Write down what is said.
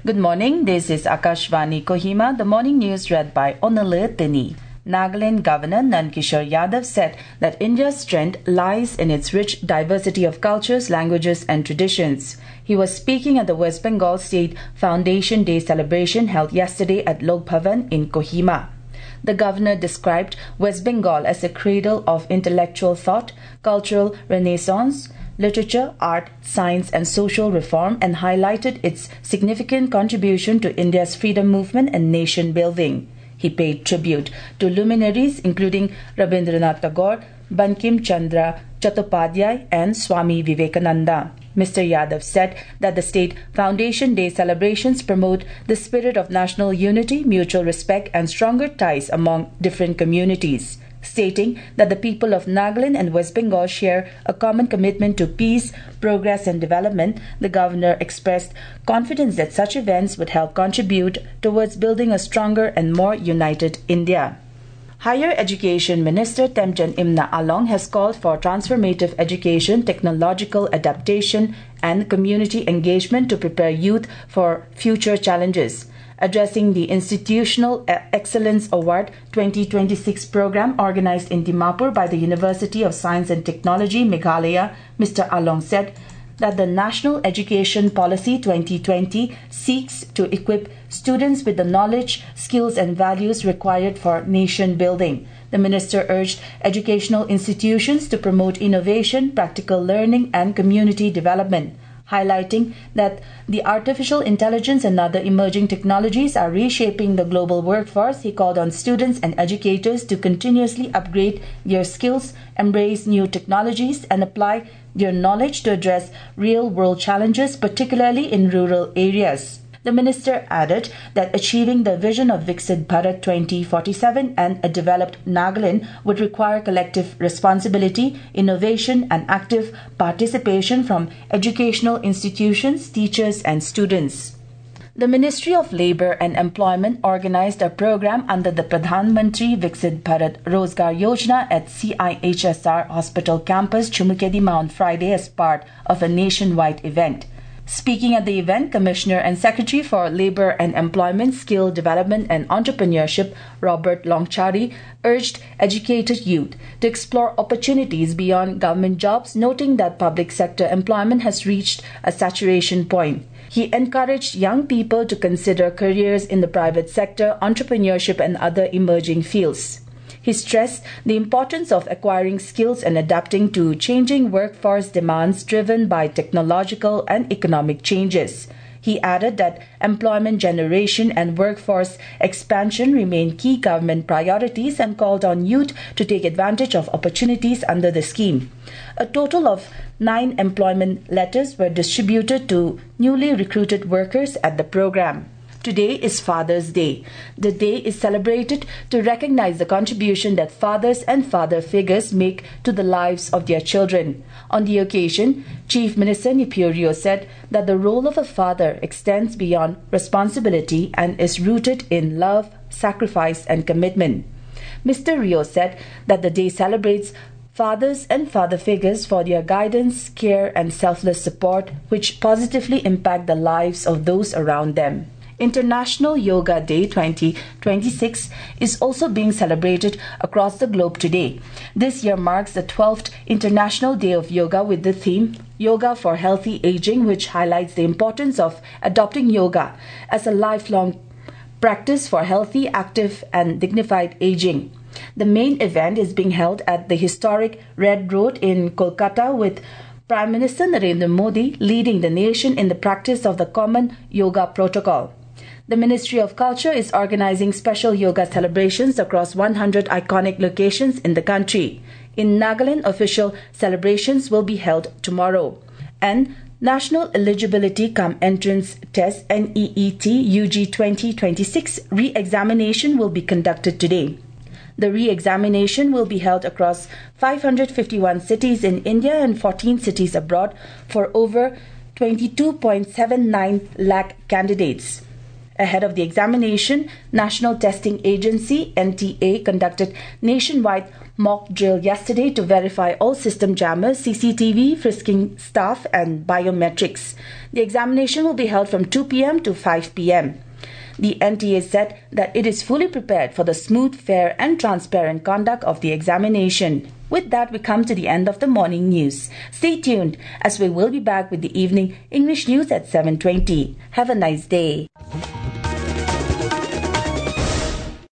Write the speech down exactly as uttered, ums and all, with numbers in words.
Good morning, this is Akashvani Kohima, the morning news read by Onale Tini. Nagaland Governor Nankishore Yadav said that India's strength lies in its rich diversity of cultures, languages and traditions. He was speaking at the West Bengal State Foundation Day celebration held yesterday at Lok Bhavan in Kohima. The governor described West Bengal as a cradle of intellectual thought, cultural renaissance, literature, art, science and social reform and highlighted its significant contribution to India's freedom movement and nation building. He paid tribute to luminaries including Rabindranath Tagore, Bankim Chandra Chattopadhyay and Swami Vivekananda. Mister Yadav said that the State Foundation Day celebrations promote the spirit of national unity, mutual respect and stronger ties among different communities. Stating that the people of Nagaland and West Bengal share a common commitment to peace, progress and development, the governor expressed confidence that such events would help contribute towards building a stronger and more united India. Higher Education Minister Temjen Imna Along has called for transformative education, technological adaptation and community engagement to prepare youth for future challenges. Addressing the Institutional Excellence Award twenty twenty-six program organized in Dimapur by the University of Science and Technology, Meghalaya, Mister Along said that the National Education Policy twenty twenty seeks to equip students with the knowledge, skills and values required for nation building. The minister urged educational institutions to promote innovation, practical learning and community development, highlighting that the artificial intelligence and other emerging technologies are reshaping the global workforce. He called on students and educators to continuously upgrade their skills, embrace new technologies, and apply their knowledge to address real-world challenges, particularly in rural areas. The minister added that achieving the vision of Viksit Bharat twenty forty-seven and a developed Nagaland would require collective responsibility, innovation and active participation from educational institutions, teachers and students. The Ministry of Labour and Employment organized a program under the Pradhan Mantri Viksit Bharat Rozgar Yojana at C I H S R Hospital Campus, Chumukedima on Friday as part of a nationwide event. Speaking at the event, Commissioner and Secretary for Labour and Employment, Skill Development and Entrepreneurship, Robert Longchari, urged educated youth to explore opportunities beyond government jobs, noting that public sector employment has reached a saturation point. He encouraged young people to consider careers in the private sector, entrepreneurship and other emerging fields. He stressed the importance of acquiring skills and adapting to changing workforce demands driven by technological and economic changes. He added that employment generation and workforce expansion remain key government priorities and called on youth to take advantage of opportunities under the scheme. A total of nine employment letters were distributed to newly recruited workers at the program. Today is Father's Day. The day is celebrated to recognize the contribution that fathers and father figures make to the lives of their children. On the occasion, Chief Minister Neiphiu Rio said that the role of a father extends beyond responsibility and is rooted in love, sacrifice and commitment. Mister Rio said that the day celebrates fathers and father figures for their guidance, care and selfless support, which positively impact the lives of those around them. International Yoga Day twenty twenty-six is also being celebrated across the globe today. This year marks the twelfth International Day of Yoga with the theme Yoga for Healthy Aging, which highlights the importance of adopting yoga as a lifelong practice for healthy, active and dignified aging. The main event is being held at the historic Red Road in Kolkata, with Prime Minister Narendra Modi leading the nation in the practice of the Common Yoga Protocol. The Ministry of Culture is organizing special yoga celebrations across one hundred iconic locations in the country. In Nagaland, official celebrations will be held tomorrow. And National Eligibility Cum Entrance Test N E E T U G twenty twenty-six re-examination will be conducted today. The re-examination will be held across five hundred fifty-one cities in India and fourteen cities abroad for over twenty-two point seven nine lakh candidates. Ahead of the examination, National Testing Agency N T A conducted nationwide mock drill yesterday to verify all system jammers, C C T V, frisking staff and biometrics. The examination will be held from two p m to five p m The N T A said that it is fully prepared for the smooth, fair and transparent conduct of the examination. With that, we come to the end of the morning news. Stay tuned as we will be back with the evening English news at seven twenty. Have a nice day.